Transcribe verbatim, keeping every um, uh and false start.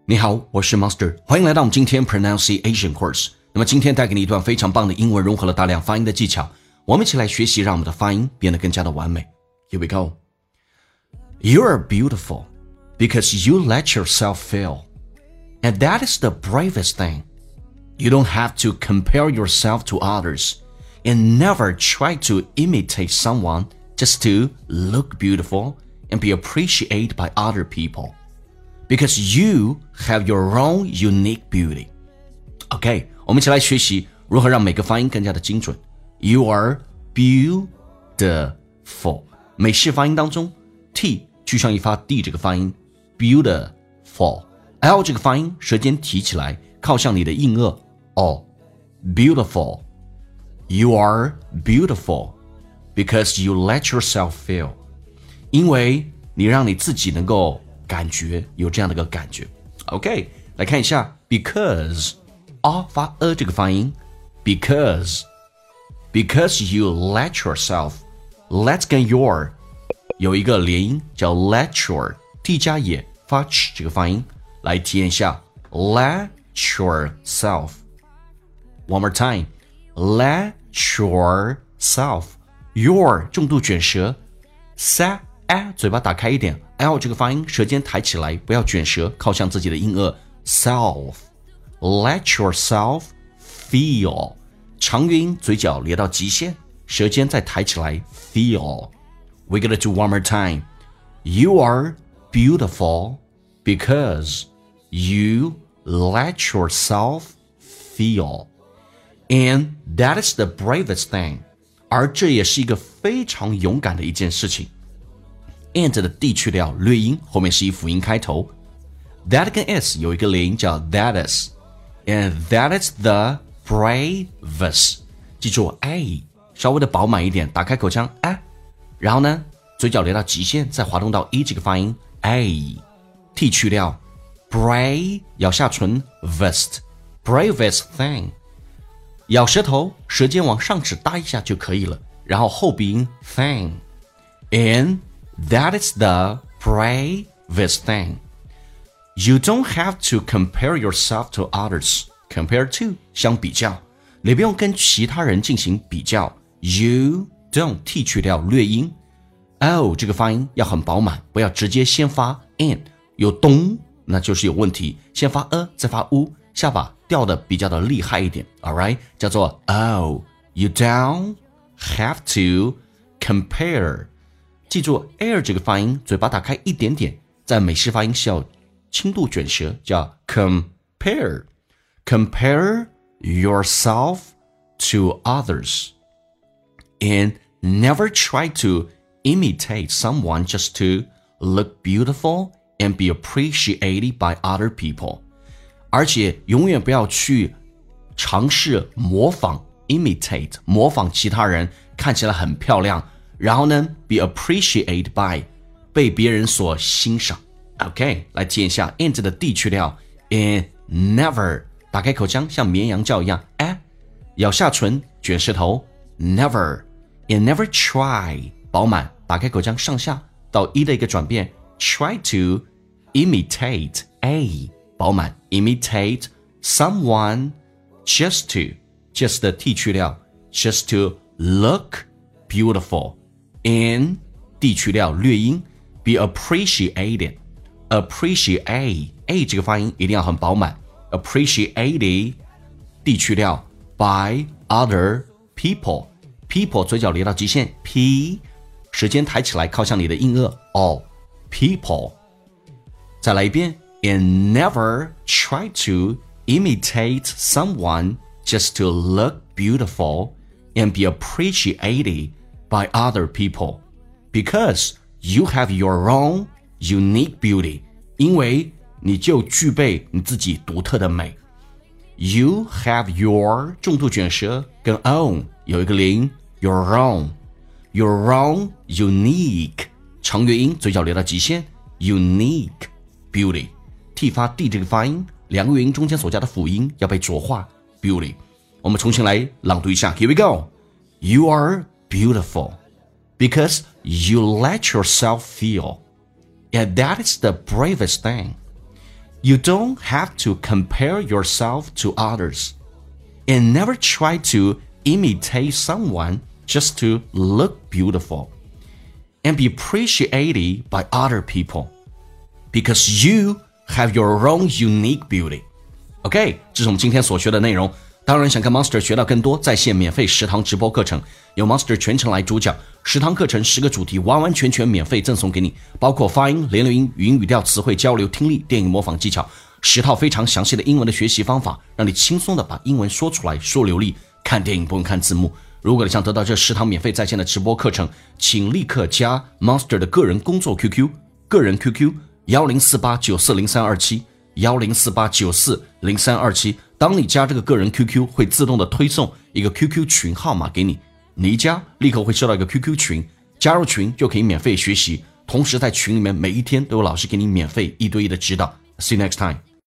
你好，我是 Monster， 欢迎来到我们今天 Pronunciation Course。那么今天带给你一段非常棒的英文，融合了大量发音的技巧，我们一起来学习，让我们的发音变得更加的完美。Here we go. You are beautiful because you let yourself feel, and that is the bravest thing. You don't have to compare yourself to others, and never try to imitate someone just to look beautiful and be appreciated by other people.Because you have your own unique beauty. OK, 我们一起来学习如何让每个发音更加的精准。You are beautiful. 美式发音当中 T 去上一发 D 这个发音 beautiful. L 这个发音舌尖提起来靠向你的硬腭 O. Beautiful. You are beautiful because you let yourself feel. 因为你让你自己能够感觉有这样的个感觉 OK 来看一下 because a 发 a 这个发音 because because you let yourself let 跟 your 有一个连音叫 let your t 加也发 ch 这个发音来体验一下 let yourself one more time let yourself your 重度卷舌 sa a 嘴巴打开一点 L 这个发音舌尖抬起来不要卷舌靠向自己的硬腭 self let yourself feel 长元音嘴角咧到极限舌尖再抬起来 feel we're gonna do one more time you are beautiful because you let yourself feel and that is the bravest thing 而这也是一个非常勇敢的一件事情and 的 D 去掉略音后面是以辅音开头 that 跟 s 有一个连音叫 that is and that is the bravest 记住 a 稍微的饱满一点打开口腔 a 然后呢嘴角咧到极限再滑动到 e 这个发音 a T 去掉 brave 咬下唇 vest bravest thing 咬舌头舌尖往上齿搭一下就可以了然后后鼻音 thing and That is the bravest thing. You don't have to compare yourself to others. Compare to 相比较，你不用跟其他人进行比较。You don't T 去掉略音 ，O 这个发音要很饱满，不要直接先发 n 有咚，那就是有问题。先发 a 再发 u， 下巴掉的比较的厉害一点。All right， 叫做 O. You don't have to compare.记住 air 这个发音嘴巴打开一点点在美式发音是要轻度卷舌叫 compare compare yourself to others and never try to imitate someone just to look beautiful and be appreciated by other people 而且永远不要去尝试模仿 imitate 模仿其他人看起来很漂亮然后呢 be appreciated by 被别人所欣赏 OK 来体验一下 and 的 D 去掉 and never 打开口腔像绵羊叫一样 a 咬下唇卷舌头 never and never try 饱满打开口腔上下到 E 的一个转变 try to imitate a 饱满 imitate someone just to just 的 T 去掉 just to look beautiful and D 去掉略音 be appreciated appreciate a 这个发音一定要很饱满 appreciated D 去掉 by other people people 嘴角咧到极限 P 舌尖抬起来靠向你的硬腭 all people 再来一遍 and never try to imitate someone just to look beautiful and be appreciated by other people because you have your own unique beauty 因为你就具备你自己独特的美 you have your 重度卷舌跟 own 有一个连 your own your own unique 长元音嘴角咧到极限 unique beauty T 发 D 这个发音两个元音中间所加的辅音要被浊化 beauty 我们重新来朗读一下 Here we go You are beautiful because you let yourself feel. And that is the bravest thing. You don't have to compare yourself to others. And never try to imitate someone just to look beautiful. And be appreciated by other people. Because you have your own unique beauty. OK, 这是我们今天所学的内容。当然想跟 Monster 学到更多，在线免费十堂直播课程，由 Monster 全程来主讲，十堂课程十个主题，完完全全免费赠送给你，包括发音、连留音、语音语调、词汇交流、听力、电影模仿技巧，十套非常详细的英文的学习方法，让你轻松的把英文说出来，说流利。看电影不用看字幕。如果你想得到这十堂免费在线的直播课程，请立刻加 Monster 的个人工作 Q Q， 个人 Q Q 一零四八九四零三二七。一零四八九四零三二七，当你加这个个人 Q Q， 会自动的推送一个 Q Q 群号码给你，你一加立刻会收到一个 Q Q 群，加入群就可以免费学习，同时在群里面每一天都有老师给你免费一对一的指导。See you next time.